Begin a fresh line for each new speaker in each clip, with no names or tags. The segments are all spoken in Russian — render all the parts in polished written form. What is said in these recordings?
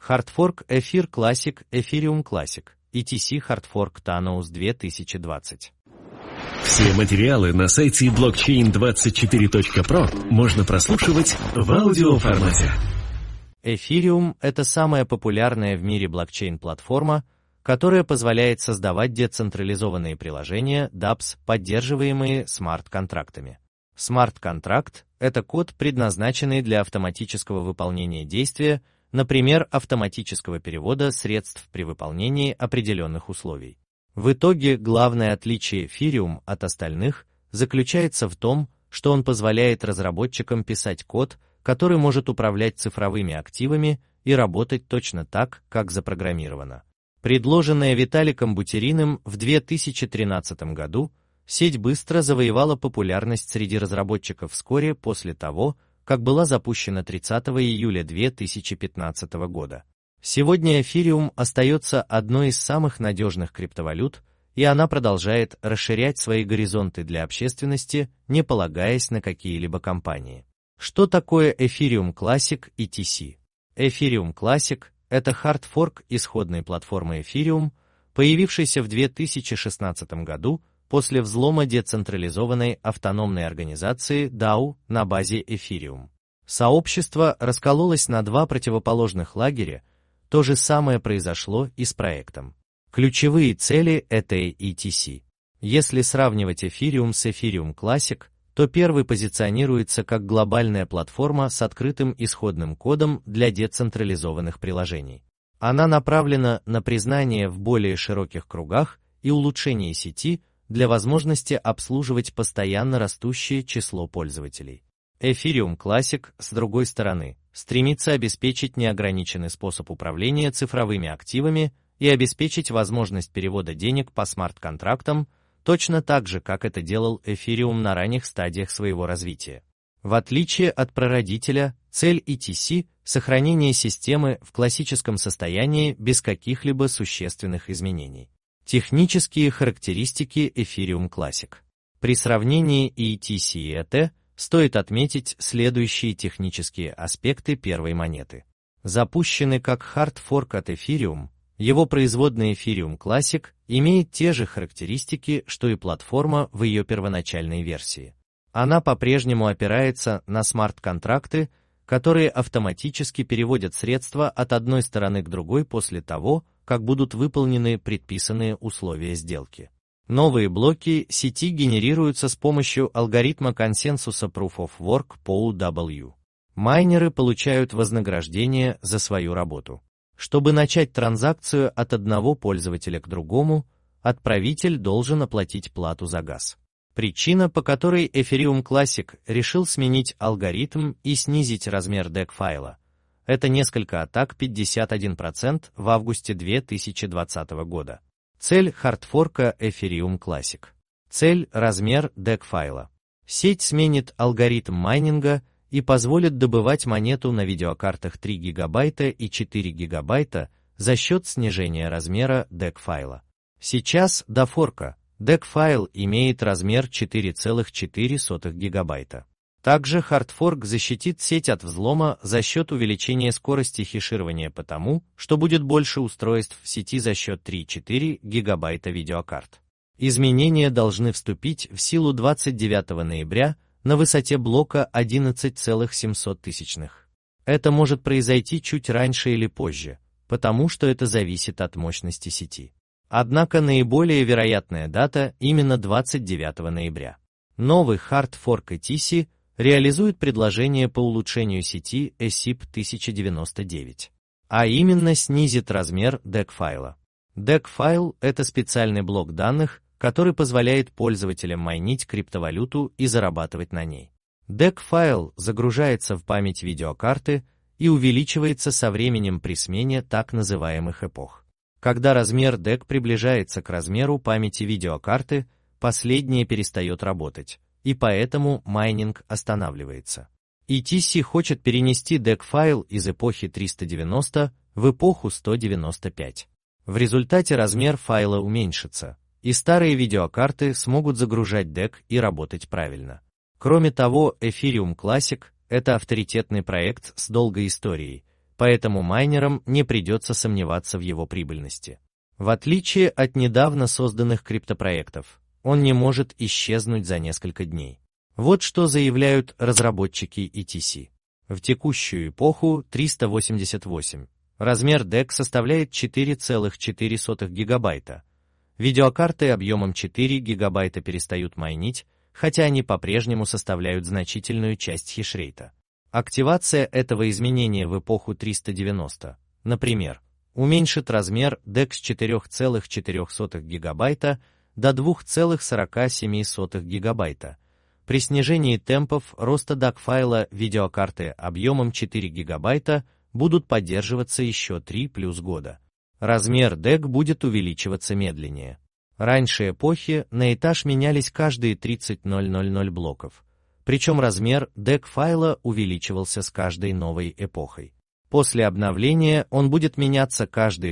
Hardfork Ether Classic Ethereum Classic ETC Hardfork Thanos 2020.
Все материалы на сайте blockchain24.pro можно прослушивать в аудиоформате.
Ethereum — это самая популярная в мире блокчейн-платформа, которая позволяет создавать децентрализованные приложения dApps, поддерживаемые смарт-контрактами. Смарт-контракт — это код, предназначенный для автоматического выполнения действия, например, автоматического перевода средств при выполнении определенных условий. В итоге главное отличие Ethereum от остальных заключается в том, что он позволяет разработчикам писать код, который может управлять цифровыми активами и работать точно так, как запрограммировано. Предложенная Виталиком Бутериным в 2013 году, сеть быстро завоевала популярность среди разработчиков вскоре после того, как была запущена 30 июля 2015 года. Сегодня Ethereum остается одной из самых надежных криптовалют, и она продолжает расширять свои горизонты для общественности, не полагаясь на какие-либо компании. Что такое Ethereum Classic ETC? Ethereum Classic — это хардфорк исходной платформы Ethereum, появившейся в 2016 году после взлома децентрализованной автономной организации DAO на базе Ethereum. Сообщество раскололось на два противоположных лагеря. То же самое произошло и с проектом. Ключевые цели этой ETC. Если сравнивать Ethereum с Ethereum Classic, то первый позиционируется как глобальная платформа с открытым исходным кодом для децентрализованных приложений. Она направлена на признание в более широких кругах и улучшение сети для возможности обслуживать постоянно растущее число пользователей. Ethereum Classic, с другой стороны, стремится обеспечить неограниченный способ управления цифровыми активами и обеспечить возможность перевода денег по смарт-контрактам, точно так же, как это делал Ethereum на ранних стадиях своего развития. В отличие от прародителя, цель ETC — сохранение системы в классическом состоянии без каких-либо существенных изменений. Технические характеристики Ethereum Classic. При сравнении ETC и ETH стоит отметить следующие технические аспекты первой монеты. Запущенный как хардфорк от Ethereum, его производный Ethereum Classic имеет те же характеристики, что и платформа в ее первоначальной версии. Она по-прежнему опирается на смарт-контракты, которые автоматически переводят средства от одной стороны к другой после того, как будут выполнены предписанные условия сделки. Новые блоки сети генерируются с помощью алгоритма консенсуса Proof of Work POW. Майнеры получают вознаграждение за свою работу. Чтобы начать транзакцию от одного пользователя к другому, отправитель должен оплатить плату за газ. Причина, по которой Ethereum Classic решил сменить алгоритм и снизить размер DEX файла, это несколько атак 51% в августе 2020 года. Цель хардфорка Ethereum Classic. Цель — размер DEX файла. Сеть сменит алгоритм майнинга и позволит добывать монету на видеокартах 3 ГБ и 4 ГБ за счет снижения размера DEX файла. Сейчас, до форка, DEX файл имеет размер 4,4 ГБ. Также хардфорк защитит сеть от взлома за счет увеличения скорости хеширования потому, что будет больше устройств в сети за счет 3-4 ГБ видеокарт. Изменения должны вступить в силу 29 ноября на высоте блока 11,700. Это может произойти чуть раньше или позже, потому что это зависит от мощности сети. Однако наиболее вероятная дата именно 29 ноября. Новый хардфорк ETC реализует предложение по улучшению сети ESIP-1099, а именно снизит размер DEX файла. DEX файл — это специальный блок данных, который позволяет пользователям майнить криптовалюту и зарабатывать на ней. DEX файл загружается в память видеокарты и увеличивается со временем при смене так называемых эпох. Когда размер DEX приближается к размеру памяти видеокарты, последняя перестает работать, и поэтому майнинг останавливается. ETC хочет перенести DEX файл из эпохи 390 в эпоху 195. В результате размер файла уменьшится, и старые видеокарты смогут загружать DEX и работать правильно. Кроме того, Ethereum Classic — это авторитетный проект с долгой историей, поэтому майнерам не придется сомневаться в его прибыльности. В отличие от недавно созданных криптопроектов, он не может исчезнуть за несколько дней. Вот что заявляют разработчики ETC. В текущую эпоху 388. Размер DEC составляет 4,4 гигабайта. Видеокарты объемом 4 гигабайта перестают майнить, хотя они по-прежнему составляют значительную часть хешрейта. Активация этого изменения в эпоху 390, например, уменьшит размер DEC с 4,4 гигабайта до 2,47 гигабайта. При снижении темпов роста DAC-файла видеокарты объемом 4 гигабайта будут поддерживаться еще 3 плюс года. Размер DEC будет увеличиваться медленнее. Раньше эпохи на этаж менялись каждые 30,000 блоков, причем размер DEC-файла увеличивался с каждой новой эпохой. После обновления он будет меняться каждые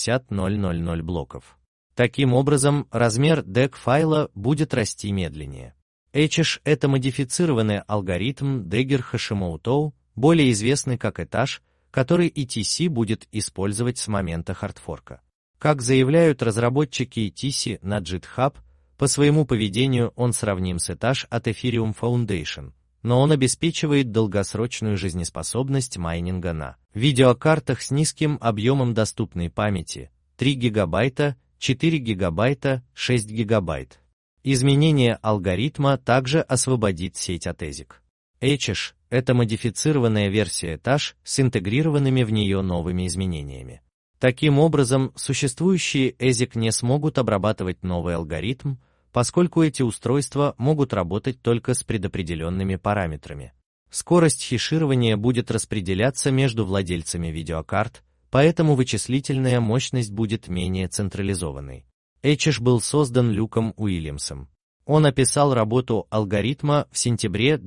60,000 блоков. Таким образом, размер DEC-файла будет расти медленнее. Этаж — это модифицированный алгоритм Dagger-Hashimoto, более известный как этаж, который ETC будет использовать с момента хардфорка. Как заявляют разработчики ETC на GitHub, по своему поведению он сравним с этаж от Ethereum Foundation, но он обеспечивает долгосрочную жизнеспособность майнинга на видеокартах с низким объемом доступной памяти 3 гигабайта, 4 гигабайта, 6 гигабайт. Изменение алгоритма также освободит сеть от ASIC. ETH — это модифицированная версия этаж с интегрированными в нее новыми изменениями. Таким образом, существующие ASIC не смогут обрабатывать новый алгоритм, поскольку эти устройства могут работать только с предопределенными параметрами. Скорость хеширования будет распределяться между владельцами видеокарт, поэтому вычислительная мощность будет менее централизованной. ETH был создан Люком Уильямсом. Он описал работу алгоритма в сентябре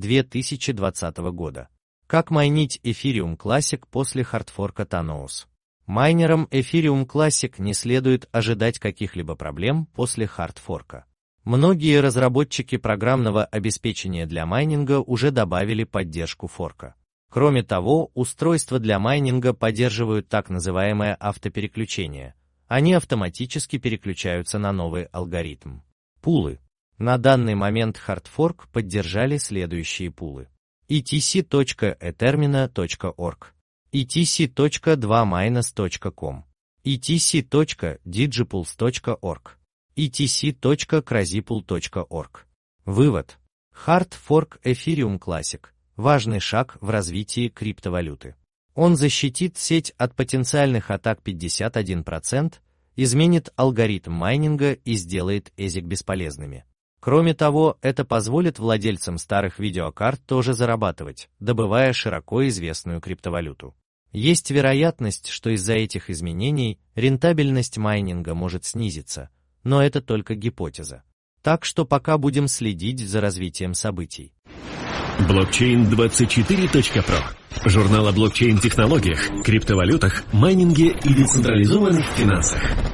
2020 года. Как майнить Ethereum Classic после хардфорка Thanos? Майнерам Ethereum Classic не следует ожидать каких-либо проблем после хардфорка. Многие разработчики программного обеспечения для майнинга уже добавили поддержку форка. Кроме того, устройства для майнинга поддерживают так называемое автопереключение. Они автоматически переключаются на новый алгоритм. Пулы. На данный момент хардфорк поддержали следующие пулы: etc.etermina.org, etc.2minus.com, etc.digipools.org, etc.crazypool.org. Вывод. Хардфорк Ethereum Classic – важный шаг в развитии криптовалюты. Он защитит сеть от потенциальных атак 51%, изменит алгоритм майнинга и сделает ASIC бесполезными. Кроме того, это позволит владельцам старых видеокарт тоже зарабатывать, добывая широко известную криптовалюту. Есть вероятность, что из-за этих изменений рентабельность майнинга может снизиться, но это только гипотеза. Так что пока будем следить за развитием событий.
Blockchain24.pro. Журнал о блокчейн-технологиях, криптовалютах, майнинге и децентрализованных финансах.